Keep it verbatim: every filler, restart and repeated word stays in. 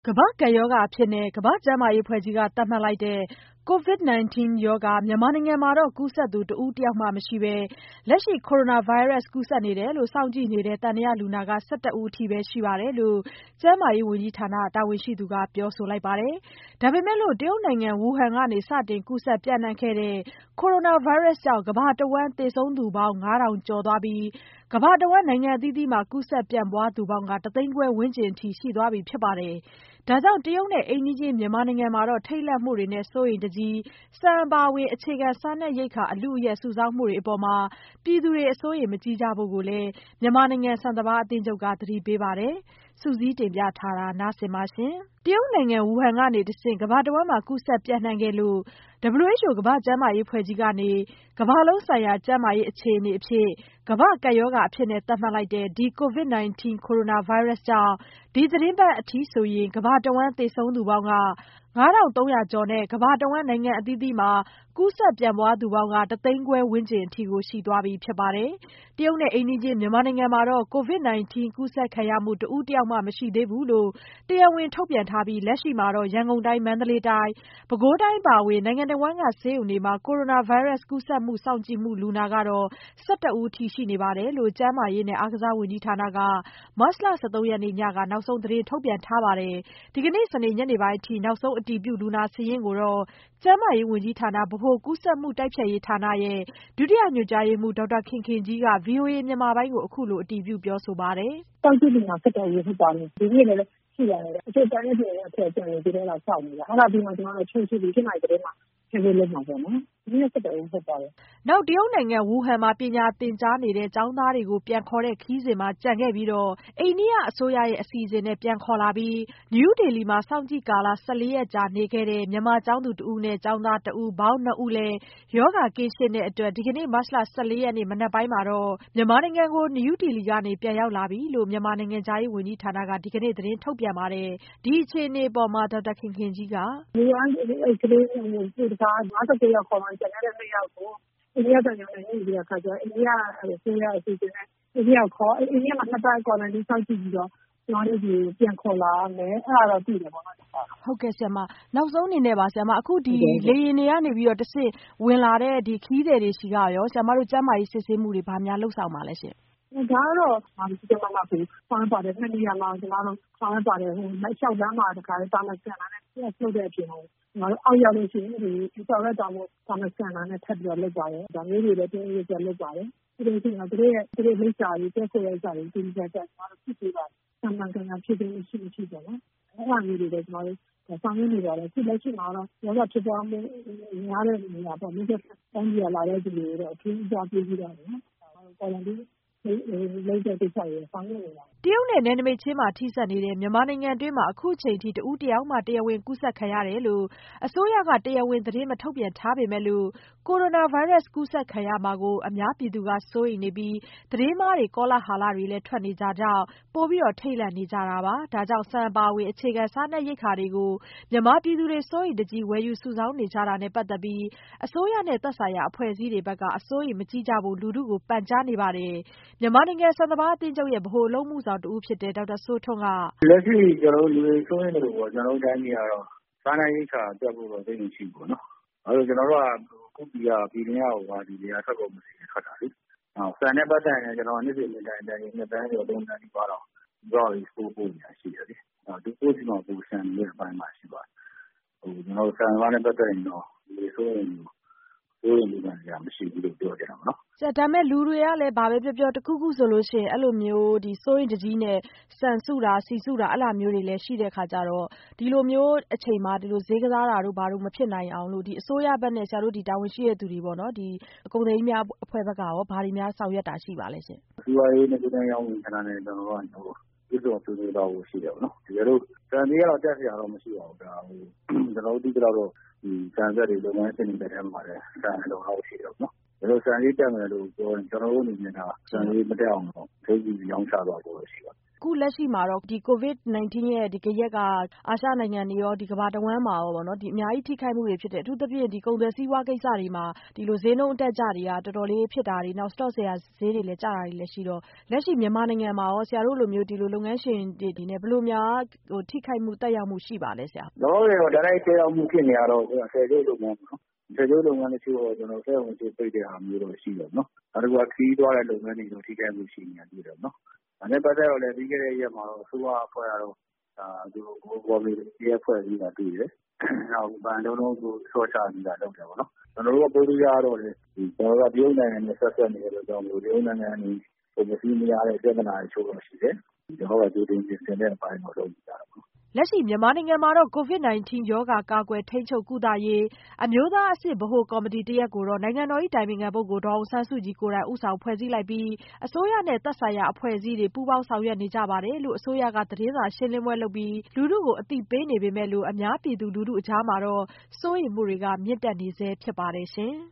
ကမ္ဘာ့ကပ်ရောဂါအဖြစ် ကမ္ဘာ့ကျန်းမာရေးအဖွဲ့ကြီးက သတ်မှတ်လိုက်တဲ့ ကိုဗစ် ၁၉ ရောဂါ မြန်မာနိုင်ငံမှာ ကူးစက်သူ တဦးတယောက်မှမရှိဘဲ လက်ရှိ ကိုရိုနာဗိုင်းရပ်စ် ကူးစက်နေတယ်လို့ စောင့်ကြည့်နေတဲ့ သံသယလူနာ ၁၁ ဦးအထိပဲ ရှိတယ်လို့ ကျန်းမာရေးဝန်ကြီးဌာန တာဝန်ရှိသူက ပြောဆိုလိုက်ပါတယ်။ ဒါပေမဲ့လို့ တရုတ်နိုင်ငံ ဝူဟန်ကနေ စတင်ကူးစက်ပျံ့နှံ့ခဲ့တဲ့ ကိုရိုနာဗိုင်းရပ်စ်ကြောင့် ကမ္ဘာတဝန်း သေဆုံးသူပေါင်း ၅,၀၀၀ ကျော်သွားပြီး ကမ္ဘာတဝန်း နိုင်ငံအသီးသီးမှာ ကူးစက်ပြန့်ပွားသူပေါင်း တသိန်းခွဲဝန်းကျင်အထိ ရှိသွားပြီဖြစ်ပါတယ်။ ဒါကြောင့် တရုတ်နဲ့ အိမ်နီးချင်း မြန်မာနိုင်ငံမှာ ထိတ်လန့်မှုတွေနဲ့ စိုးရိမ်တကြီး ဆန်အပါအဝင် အခြေခံစားနပ်ရိက္ခာ အလုအယက် စုဆောင်းမှုတွေအပေါ် ပြည်သူတွေ အစိုးရိမ်မကြီးကြဖို့လည်း မြန်မာနိုင်ငံ ဆန်စပါးအသင်းချုပ်က သတိပေးပါတယ်။ စုစည်းတင်ပြထားတာကို မဆုမွန်က ပြောပြမှာပါ။ တရုတ်နိုင်ငံ ဝူဟန်ကနေတဆင့် ကမ္ဘာတဝန်းမှာ ကူးစက်ပျံ့နှံ့ခဲ့လို့ ဒဗ္ဗလျူ အိချ် အို ကမ္ဘာ့ကျန်းမာရေးအဖွဲ့ကြီးကနေ ကမ္ဘာလုံးဆိုင်ရာ ကျန်းမာရေးအခြေအနေအဖြစ် ကမ္ဘာ့ကပ်ရောဂါအဖြစ် သတ်မှတ်လိုက်တဲ့ ကိုဗစ် ၁၉ ကိုရိုနာဗိုင်းရပ်စ်ကြောင့် ဒီသီတင်းပတ်အထိဆိုရင် ကမ္ဘာတဝန်း သေဆုံးသူပေါင်း ၅,၃၀၀ ကျော်နဲ့ ကမ္ဘာတဝန်း နိုင်ငံအသီးသီးမှာ ကူးစက်ပြန့်ပွားသူပေါင်း တသိန်းခွဲဝန်းကျင်အထိ ရှိသွားပြီဖြစ်ပါတယ်။ တရုတ်နဲ့ အိမ်နီးချင်း မြန်မာနိုင်ငံမှာတော့ ကိုဗစ် ၁၉ ကူးစက်ခံရမှု တဦးတယောက်မှ မရှိသေးဘူးလို့ တရားဝင်ထုတ်ပြန်ထားပြီး လက်ရှိမှာ ရန်ကုန်တိုင်း၊ မန္တလေးတိုင်း၊ ပဲခူးတိုင်းအပါအဝင် နိုင်ငံတဝန်းက ဆေးရုံတွေမှာ ကိုရိုနာဗိုင်းရပ်စ် ကူးစက်မှု စောင့်ကြည့်မှုလူနာ ၁၁ ဦးအထိ ရှိနေတယ်လို့ ကျန်းမာရေးနဲ့ အားကစားဝန်ကြီးဌာနက မတ်လ ၁၃ ရက်နေ့ညက နောက်ဆုံးသတင်းထုတ်ပြန်ထားပါတယ်။ ဒီကနေ့ စနေ ညနေပိုင်းအထိ နောက်ဆုံးအတည်ပြုလူနာစာရင်းကိုတော့ ကျန်းမာရေးဝန်ကြီးဌာန ဗဟိုကူးစက်မှုတိုက်ဖျက်ရေးဌာနရဲ့ ဒုတိယညွှန်ကြားရေးမှူး ဒေါက်တာခင်ခင်ကြီးက ဗွီအိုအေမြန်မာပိုင်းကို အခုလိုအတည်ပြုပြောဆိုပါတယ်။ “စောင့်ကြည့်လူနာ ၁၁ ဦးဟုတ်ပါတယ်။ ဒီနေ့လည်းရှိပါတယ်။ တချို့ကျန်တဲ့ပြည်နယ်ကအဖွဲ့ ကျန်နေသေးတယ်။ အဲဒါစောင့်နေတာ။ အဲဒါပြီးမှ ကျမတို့ ၈ နာရီသတင်းမှာ ထုတ်လွှင့်မှာပေါ့နော်။ ဒီနေ့ ၁၁ ဦးဟုတ်ပါတယ်။ ” နောက် တရုတ်နိုင်ငံ ဝူဟန်မှာ ပညာသင်ကြားနေတဲ့ ကျောင်းသားတွေကို ပြန်ခေါ်တဲ့ ခရီးစဉ်မှာ ကျန်ခဲ့ပြီး အိန္ဒိယအစိုးရရဲ့ အစီအစဉ်နဲ့ ပြန်ခေါ်လာပြီး နယူးဒေလီမှာ စောင့်ကြည့်ကာလ ၁၄ ရက်ကြာနေခဲ့တဲ့ မြန်မာကျောင်းသူတဦးနဲ့ ကျောင်းသားတဦး ပေါင်း နှစ်ဦးလည်း ရောဂါကင်းရှင်းတဲ့အတွက် ဒီကနေ့ မတ်လ ၁၄ ရက်နေ့ မနက်ပိုင်းမှာတော့ မြန်မာနိုင်ငံကို နယူးဒေလီကနေ ပြန်ရောက်လာပြီလို့ မြန်မာနိုင်ငံခြားရေးဝန်ကြီးဌာနက ဒီကနေ့ သတင်းထုတ်ပြန်ပါတယ်။ ဒီအခြေအနေအပေါ် ဒေါက်တာခင်ခင်ကြီးက “မူလက ကလေး စုတကား ၅၁ ယောက်ခေါ်သွားပြီး ကျန်တဲ့ နှစ်ယောက်ကို အိန္ဒိယသံရုံးနဲ့ ညှိပြီးတဲ့အခါကျတော့ အိန္ဒိယအစိုးရအစီအစဉ်နဲ့ အိန္ဒိယကိုခေါ်၊ အိန္ဒိယမှာ နှစ်ပတ် Quarantine စောင့်ကြည့်ပြီးတော့ ကျမတို့ဆီကို ပြန်ခေါ်လာမယ် အဲဒါတော့သိတယ်ပေါ့နော်။” ဟုတ်ကဲ့ဆရာမ နောက်ဆုံးအနေနဲ့ပါ အခု ဒီလေယာဉ်တွေကနေပြီးတော့တဆင့် ဝင်လာတဲ့ ခရီးသည်တွေဆီကရော ဆရာမတို့ ကျန်းမာရေးစစ်ဆေးမှုတွေ ဘာများလုပ်ဆောင်ပါလဲရှင့်။ “ဒါကတော့ ကြီးကြီးမားမားဆောင်ရွက်ပါတယ်။ နှစ်နေရာမှာ ကျမတို့ဆောင်ရွက်ပါတယ်။ လျှောက်လမ်းမှာ တခါတည်း Thermal Scanner နဲ့ Test လုပ်တဲ့အပြင်ကို ကျမတို့အောက်ရောက်လို့ရှိရင် Infrared Thermal Scanner နဲ့ ထပ်ပြီးတော့လုပ်ပါတယ်။ ဒါမျိုးတွေလည်း တင်းတင်းကျပ်ကျပ်လုပ်ပါတယ်။ ပြီးလို့ရှိရင် သူတို့ရဲ့လိပ်စာတွေ တည်းခိုတဲ့ဥစ္စာတွေကို သေသေချာချာ ကျမတို့စစ်ဆေးပါတယ်။ မှန်မှန်ကန်ကန်ဖြစ်ခြင်းရှိမရှိပေါ့နော်။ အဲဒါမျိုးတွေလည်း ကျမတို့ဆောင်ရွက်နေပါတယ်။ အခုလက်ရှိမှာတော့ ရောဂါဖြစ်ပွားမှုများတဲ့နေရာပေါ့ နီးစပ်ရာတိုင်းပြည်ကလာတဲ့သူတွေကိုတော့ အထူးဦးစားပေးပြီးတော့ Quarantine လုပ်တဲ့ကိစ္စတွေဆောင်ရွက်နေပါတယ်။ ” တရုတ်နဲ့ နယ်နိမိတ်ချင်းမှာ ထိစပ်နေတဲ့ မြန်မာနိုင်ငံတွင်းမှာ အခုချိန်ထိ တဦးတယောက်မှ တရားဝင်ကူးစက်ခံရတယ်လို့ အစိုးရက တရားဝင်သတင်းမထုတ်ပြန်ထားပေမဲ့လို့ ကိုရိုနာဗိုင်းရပ်စ်ကူးစက်ခံရမှာကို အများပြည်သူက စိုးရိမ်နေပြီး သတင်းမှားတွေ ကောလာဟလတွေလည်း ထွက်နေတာကြောင့် ပိုပြီးထိတ်လန့်နေကြတာပါ။ ဒါကြောင့် ဆန်အပါအဝင် အခြေခံစားနပ်ရိက္ခာတွေကို မြန်မာပြည်သူတွေ စိုးရိမ်တကြီး ဝယ်ယူစုဆောင်းနေကြတာနဲ့ ပတ်သက်ပြီး အစိုးရနဲ့ သက်ဆိုင်ရာအဖွဲ့အစည်းတွေဘက်က အစိုးရိမ်မကြီးကြဖို့ လူထုကို ပန်ကြားနေပါတယ်။ မြန်မာနိုင်ငံ ဆန်စပါးအသင်းချုပ်ရဲ့ ဗဟိုအလုပ်အမှုဆောင်တဦးဖြစ်တဲ့ ဒေါက်တာစိုးထွန်းက “လက်ရှိကျနော်တို့လူတွေစိုးရိမ်သလိုပေါ့ ကျနော်တို့တိုင်းပြည်ကတော့ စားနပ်ရိက္ခာပြတ်ဖို့တော့ သိပ်မရှိဘူးပေါ့နော်။ ဘာဖြစ်လို့လဲဆိုတော့ ကျနော်တို့က ပြည်တွင်းက ဝါဒီတွေက ထွက်ကုန်ပစ္စည်းတွေထွက်တာလေ။ နောက်ဆန်နဲ့ပတ်သက်ရင်လည်း ကျနော်တို့ နေ့စဉ်နေ့တိုင်း တန်ချိန် နှစ်သန်းကျော် သုံးသန်းနီးပါးလောက် ပြည်ပကို Export ပို့နေတာရှိတယ်လေ။ သူတို့ဆီမှာ ပိုလျှံနေတဲ့အပိုင်းမှာရှိပါတယ်။ ကျနော်တို့ ဆန်စပါးနဲ့ပတ်သက်ရင်တော့ လူတွေစိုးရိမ်ပူပန်စရာမရှိဘူးလို့ ပြောချင်တာပေါ့နော်။ ” ဒါပေမဲ့ လူတွေကလည်း ဘာပဲပြောပြော တခုခုဆိုရင် အဲလိုမျိုး စိုးရိမ်တကြီးနဲ့ ဆန်စုတာ ဆီစုတာ အဲဒါမျိုးတွေလည်းရှိတဲ့အခါကျတော့ ဒီလိုမျိုးအချိန်မှာ ဈေးကစားတာတို့ ဘာတို့မဖြစ်နိုင်အောင်လို့ အစိုးရဘက်နဲ့ ဆရာတို့ တာဝန်ရှိတဲ့သူတွေပေါ့နော် ကုန်သည်ကြီးများအဖွဲ့ဘက်ကရော ဘာတွေများဆောင်ရွက်တာရှိပါလဲရှင့်။ “စီးပွားရေးနဲ့ ကူးသန်းရောင်းဝယ်ရေးဌာနနဲ့ ကျနော်တို့က တွေ့ဆုံဆွေးနွေးသွားဖို့ရှိတယ်ပေါ့နော်။ တကယ်လို့ ဆန်ဈေးကတော့ တက်စရာတော့မရှိပါဘူး။ ဒါ ကျနော်တို့သိသလောက်တော့ ဆန်စက်တွေ လုပ်ငန်းရှင်တွေလက်ထဲမှာလည်း ဆန်အလုံအလောက်ရှိတယ်ပေါ့နော်။ တကယ်လို့ ဆန်ဈေးတက်မယ်လို့ပြောရင် ကျနော်တို့အနေနဲ့က ဆန်ဈေးမတက်အောင်တော့ ထိန်းညှိပြီးရောင်းချသွားဖို့တော့ရှိပါတယ်အခုလက်ရှိမှာတော့ဒီ ကိုဗစ် ၁၉ ရဲ့ဒီဂယက်ကအာရှနိုင်ငံတွေရောဒီကမ္ဘာတဝန်းမှာရောပေါ့နော်ဒီအများကြီးထိခိုက်မှုတွေဖြစ်တယ်အထူးသဖြင့်ဒီကုန်သွယ်စီးပွားကိစ္စတွေမှာဒီလိုဈေးနှုန်းအတက်ကြတွေကတော်တော်လေးဖြစ်တာတွေနောက် stock ဆရာဈေးတွေလည်းကျတာတွေလည်းရှိတော့လက်ရှိမြန်မာနိုင်ငံမှာရောဆရာတို့လိုမျိုးဒီလိုလုပ်ငန်းရှင်တွေနဲ့ဘယ်လိုများဟိုထိခိုက်မှုတက်ရောက်မှုရှိပါလဲဆရာ။တော့တော့ဒါလိုက်တက်ရောက်မှုဖြစ်နေရတော့ဆယ်ကျုပ်လုပ်ငန်းပေါ့နော်။ဆယ်ကျုပ်လုပ်ငန်းတချို့တော့ကျွန်တော်စက်ဝင်ကျပိတ်တဲ့အားမျိုးတော့ရှိတော့နော်။နောက်တစ်ခုကခီးသွားတဲ့လုပ်ငန်းတွေတော့ထိခိုက်မှုရှိနေတယ်နော်။ဒါနဲ့ပတ်သက်တော့လည်းပြီးခဲ့တဲ့ရက်မှာတော့အစိုးရအဖွဲ့ကတော့ဒါသူဘော်မီရဲ့ဖွဲ့ပြီးတာတွေ့တယ်။နောက်ဗန်လုံးလုံးကိုဆော့ချပြီးတာလုပ်တယ်ပေါ့နော်။ကျွန်တော်တို့ကပို့လို့ရတော့လေဒီကျွန်တော်တို့ကတရုတ်နိုင်ငံနဲ့ဆက်ဆက်နေလို့ကြောင့်တရုတ်နိုင်ငံကနေပုံစံမရတဲ့ပြဿနာတွေချိုးလို့ရှိတယ်။ကျွန်တော်ကကြိုတင်ပြင်ဆင်တဲ့အပိုင်းတော့လုပ်ကြတာပေါ့လက်ရှိမြန်မာနိုင်ငံမှာတော့ကိုဗစ် ၁၉ ရောဂါကာကွယ်ထိန်းချုပ်ကုသရေးအမျိုးသားအဆင့်ဗဟိုကော်မတီတရပ်ကိုတော့နိုင်ငံတော်၏တိုင်ပင်ခံပုဂ္ဂိုလ်ဒေါ်အောင်ဆန်းစုကြည်ကိုယ်တိုင်ဦးဆောင်ဖွဲ့စည်းလိုက်ပြီးအစိုးရနဲ့သက်ဆိုင်ရာအဖွဲ့အစည်းတွေပူးပေါင်းဆောင်ရွက်နေကြပါတယ်လို့အစိုးရကသတင်းစာရှင်းလင်းပွဲလုပ်ပြီးလူထုကိုအသိပေးနေပေမဲ့လို့အများပြည်သူလူထုအကြားမှာတော့စိုးရိမ်မှုတွေကမြင့်တက်နေဆဲဖြစ်ပါတယ်ရှင်။